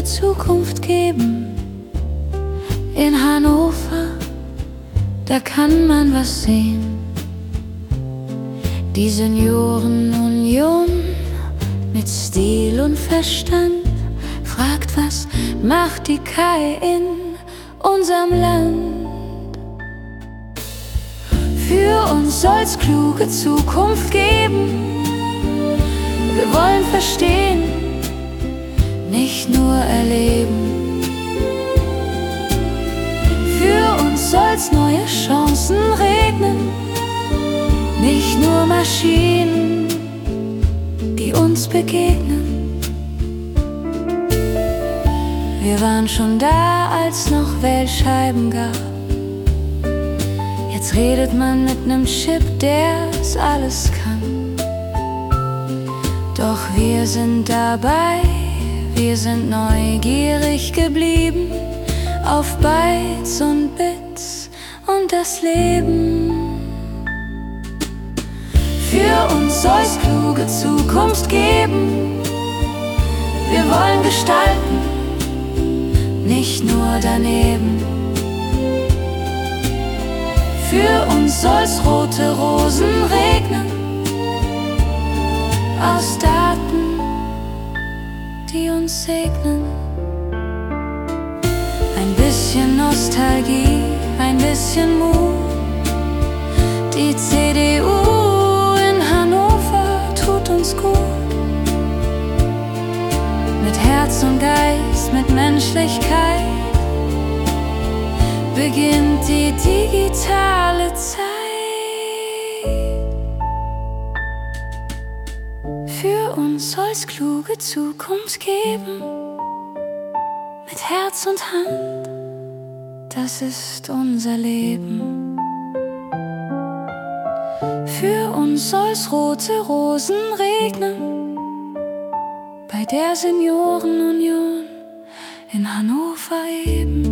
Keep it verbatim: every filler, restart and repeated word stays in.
kluge Zukunft geben. In Hannover, da kann man was sehen. Die Seniorenunion mit Stil und Verstand fragt, was macht die K I in unserem Land? Für uns soll's kluge Zukunft geben. Wir wollen verstehen, nicht nur erleben. Für uns soll's neue Chancen regnen, nicht nur Maschinen, die uns begegnen. Wir waren schon da, als noch Wählscheiben gab. Jetzt redet man mit nem Chip, der's alles kann. Doch wir sind dabei, wir sind neugierig geblieben auf Bytes und Bits und das Leben. Für uns soll's kluge Zukunft geben. Wir wollen gestalten, nicht nur daneben. Für uns soll's rote Rosen regnen, aus Daten, die uns segnen. Ein bisschen Nostalgie, ein bisschen Mut. Die C D U in Hannover tut uns gut. Mit Herz und Geist, mit Menschlichkeit beginnt die digitale Zeit. Für uns soll's kluge Zukunft geben. Mit Herz und Hand, das ist unser Leben. Für uns soll's rote Rosen regnen, bei der Seniorenunion in Hannover eben.